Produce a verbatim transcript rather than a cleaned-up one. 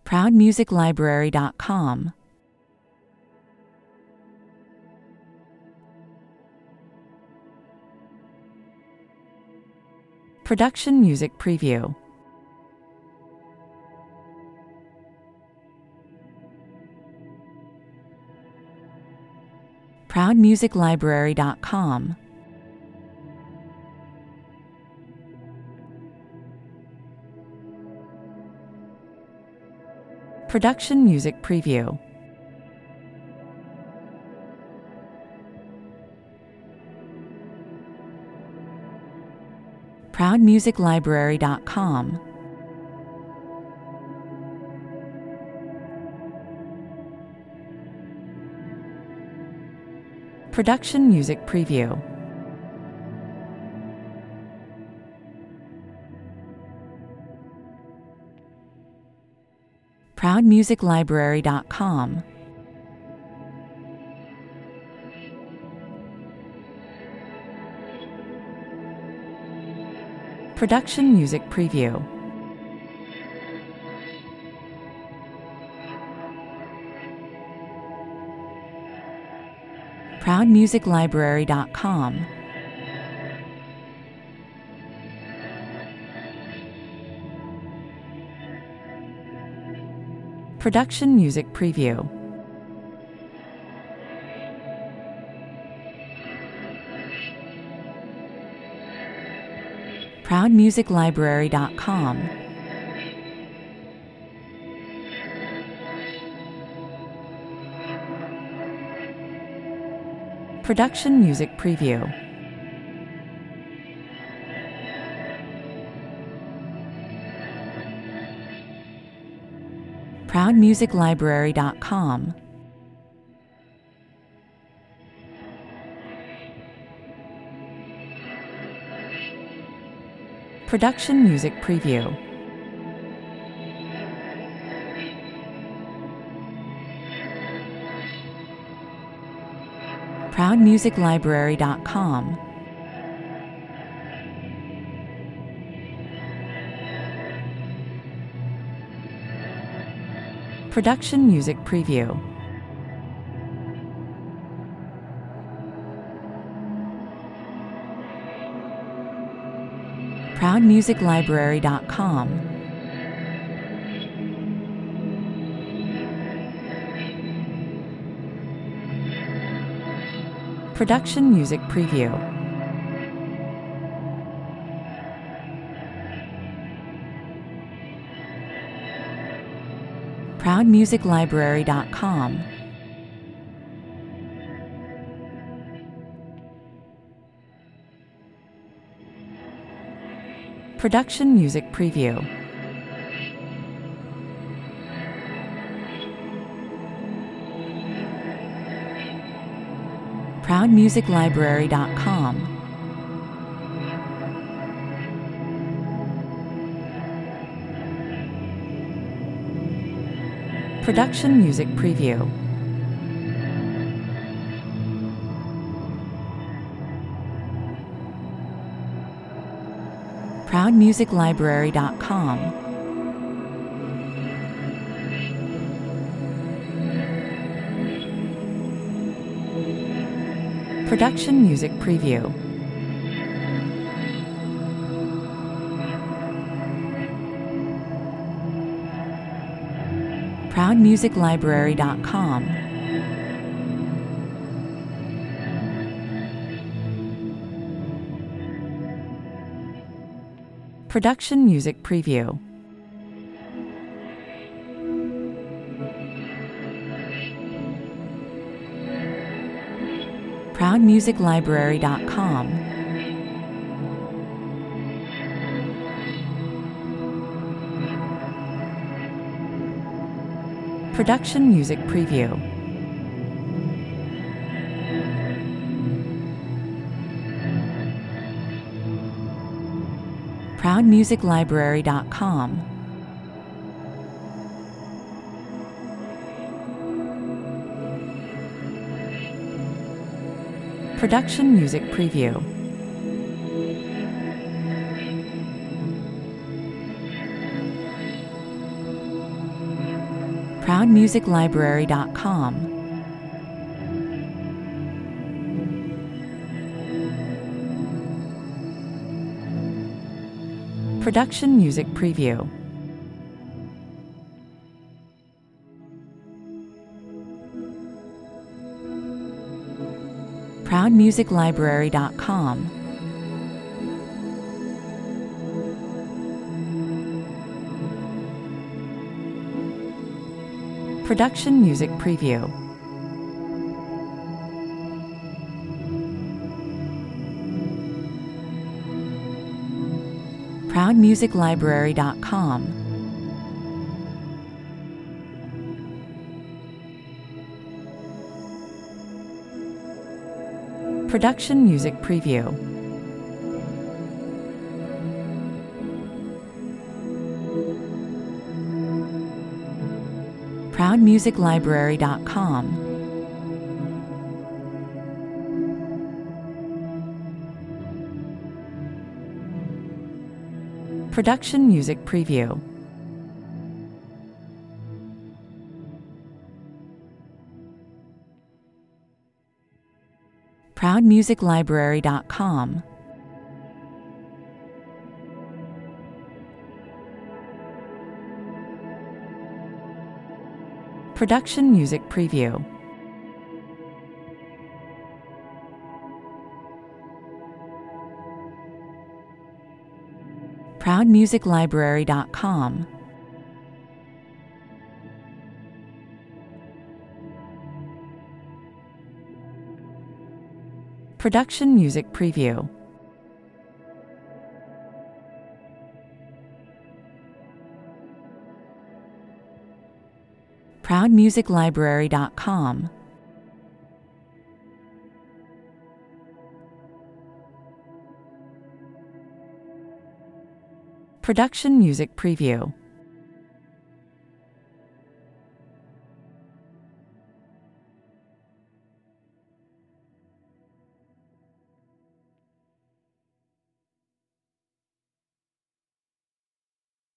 proud music library dot com, Production Music Preview, proud music library dot com, Production Music Preview, proud music library dot com, Production Music Preview, proud music library dot com, Production Music Preview, proud music library dot com, Production Music Preview, proud music library dot com, Production Music Preview, proud music library dot com, Production Music Preview, proud music library dot com, Production Music Preview, proud music library dot com, Production Music Preview, proud music library dot com, Production Music Preview, proud music library dot com, Production Music Preview, proud music library dot com, Production Music Preview, proud music library dot com, Production Music Preview, proud music library dot com, Production Music Preview, proud music library dot com, Production Music Preview, proud music library dot com, Production Music Preview. proud music library dot com, Production Music Preview. proud music library dot com, Production Music Preview. proud music library dot com, Production Music Preview. proud music library dot com, Production Music Preview. proud music library dot com, Production Music Preview. proud music library dot com, Production Music Preview.